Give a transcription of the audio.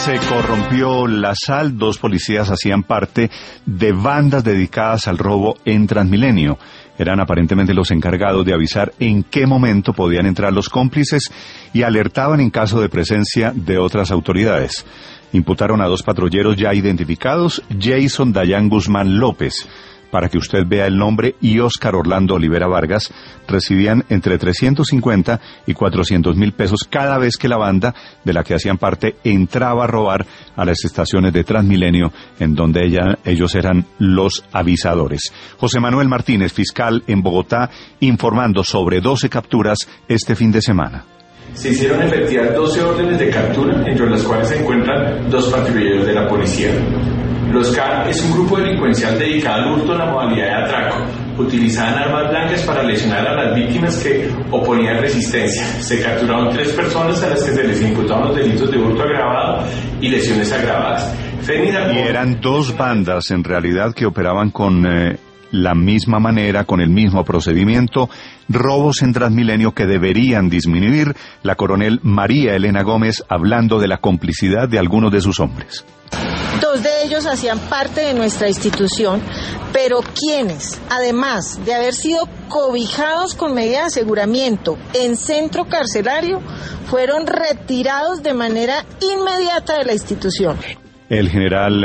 Se corrompió la sal. 2 policías hacían parte de bandas dedicadas al robo en Transmilenio. Eran aparentemente los encargados de avisar en qué momento podían entrar los cómplices y alertaban en caso de presencia de otras autoridades. Imputaron a 2 patrulleros ya identificados, Jason Dayan Guzmán López, para que usted vea el nombre, y Óscar Orlando Olivera Vargas, recibían entre 350 y 400.000 pesos cada vez que la banda de la que hacían parte entraba a robar a las estaciones de Transmilenio, en donde ellos eran los avisadores. José Manuel Martínez, fiscal en Bogotá, informando sobre 12 capturas este fin de semana. Se hicieron efectivas 12 órdenes de captura, entre las cuales se encuentran 2 patrulleros de la policía. Los CAR es un grupo delincuencial dedicado al hurto en la modalidad de atraco. Utilizaban armas blancas para lesionar a las víctimas que oponían resistencia. Se capturaron 3 personas a las que se les imputaban los delitos de hurto agravado y lesiones agravadas. Y eran 2 bandas en realidad que operaban con la misma manera, con el mismo procedimiento, robos en Transmilenio que deberían disminuir. La coronel María Elena Gómez hablando de la complicidad de algunos de sus hombres. 2 de ellos hacían parte de nuestra institución, pero quienes, además de haber sido cobijados con medida de aseguramiento en centro carcelario, fueron retirados de manera inmediata de la institución. El general